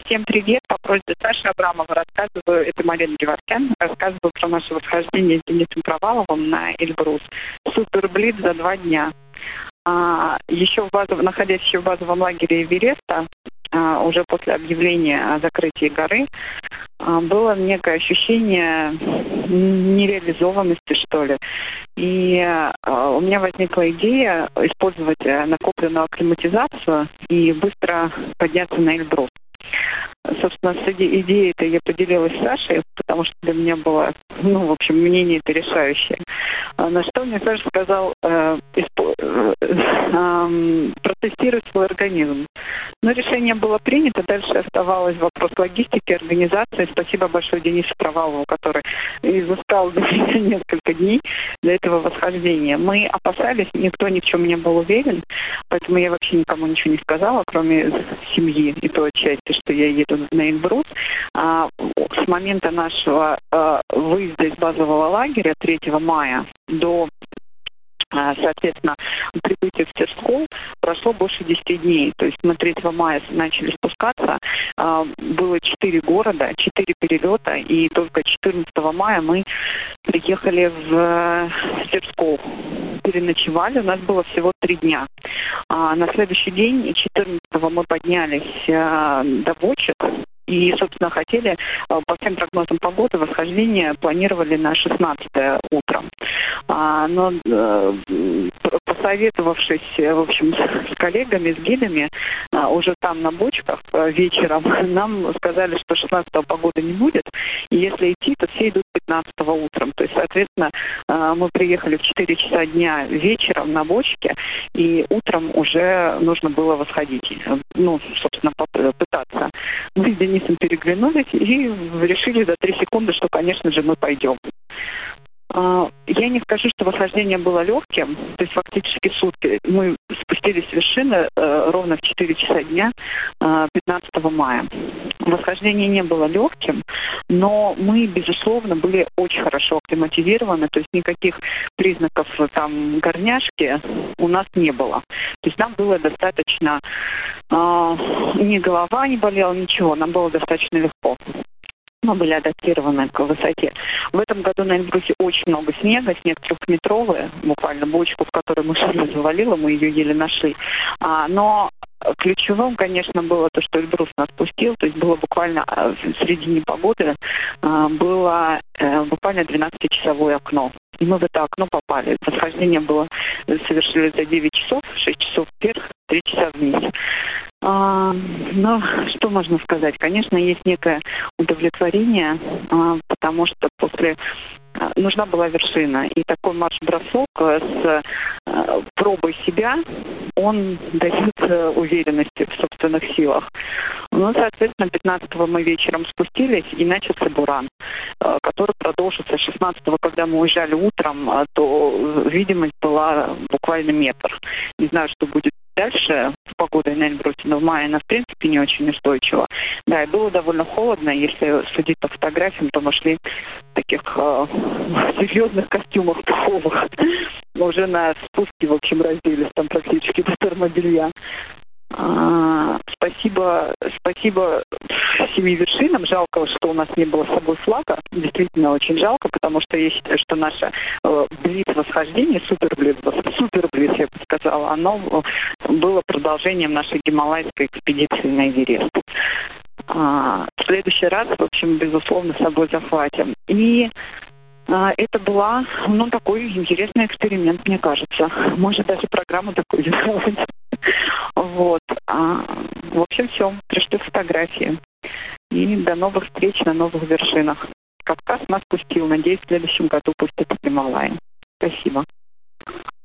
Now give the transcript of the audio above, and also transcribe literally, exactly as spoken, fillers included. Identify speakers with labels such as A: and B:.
A: Всем привет. По просьбе Саши Абрамова рассказываю, это Марина Геворкян, рассказываю про наше восхождение с Денисом Проваловым на Эльбрус. Супер блиц за два дня. А, еще в базов, находясь еще в базовом лагере Эвереста, а, уже после объявления о закрытии горы, а, было некое ощущение нереализованности, что ли. И а, у меня возникла идея использовать накопленную акклиматизацию и быстро подняться на Эльбрус. Собственно, с идеей этой я поделилась с Сашей, потому что для меня было, ну, в общем, мнение это решающее. На что мне Саша сказал э, испо- э, э, протестировать свой организм. Но решение было принято, дальше оставалось вопрос логистики, организации. Спасибо большое Денису Провалову, который изыскал для меня несколько дней для этого восхождения. Мы опасались, никто ни в чем не был уверен, поэтому я вообще никому ничего не сказала, кроме семьи и той части, что я еду на Эльбрус. А, с момента нашего а, выезда из базового лагеря третьего мая до, а, соответственно, прибытия в Терскол прошло больше десяти дней. То есть мы третьего мая начали спускаться. А, было четыре города, четыре перелета, и только четырнадцатого мая мы приехали в Терскол. Переночевали, у нас было всего три дня. А, на следующий день, четырнадцатого, мы поднялись а, до Бочек. И, собственно, хотели, по всем прогнозам погоды, восхождение планировали на шестнадцатое утром. А, но, э, посоветовавшись, в общем, с коллегами, с гидами, а, уже там на Бочках вечером, нам сказали, что шестнадцатого погоды не будет, и если идти, то все идут пятнадцатого утром. То есть, соответственно, э, мы приехали в четыре часа дня вечером на Бочке, и утром уже нужно было восходить, ну, собственно, пытаться. Мы с Денисом переглянулись и решили за три секунды, что, конечно же, мы пойдем. Я не скажу, что восхождение было легким, то есть фактически сутки. Мы спустились с вершины э, ровно в четыре часа дня э, пятнадцатого мая. Восхождение не было легким, но мы, безусловно, были очень хорошо акклиматизированы, то есть никаких признаков там горняшки у нас не было. То есть нам было достаточно, э, ни голова не болела, ничего, нам было достаточно легко. Мы были адаптированы к высоте. В этом году на Эльбрусе очень много снега, снег трехметровый, буквально бочку, в которой мы шли, завалила, мы ее еле нашли. А, но ключевым, конечно, было то, что Эльбрус нас пустил, то есть было буквально в середине погоды, а, было а, буквально двенадцатичасовое окно. И мы в это окно попали. Восхождение было, совершили за девять часов, шесть часов вверх, три часа вниз. А, но что можно сказать? Конечно, есть некое удовлетворение, а, потому что после а, нужна была вершина. И такой марш-бросок с а, пробой себя, он дает а, уверенности в собственных силах. Ну, соответственно, пятнадцатого мы вечером спустились, и начался буран, а, который продолжится шестнадцатого, когда мы уезжали утром, а, то видимость была буквально метр. Не знаю, что будет дальше с погодой на Эльбрусе, но в мае она, в принципе, не очень устойчива. Да, и было довольно холодно. Если судить по фотографиям, то мы шли в таких э, серьезных костюмах пуховых. Мы уже на спуске, в общем, разделись там практически до термобелья. А, спасибо, спасибо семи вершинам. Жалко, что у нас не было с собой флага. Действительно очень жалко, потому что я считаю, что наше э, блиц-восхождение, супер-блиц, супер-блиц, я бы сказала, оно было продолжением нашей гималайской экспедиции на Эверест. А, в следующий раз, в общем, безусловно, с собой захватим. И а, это была, ну, такой интересный эксперимент, мне кажется. Может, даже программу такую сделать. Вот. А, в общем, все. Пришли фотографии. И до новых встреч на новых вершинах. Кавказ нас пустил. Надеюсь, в следующем году пустит Гималаи. Спасибо.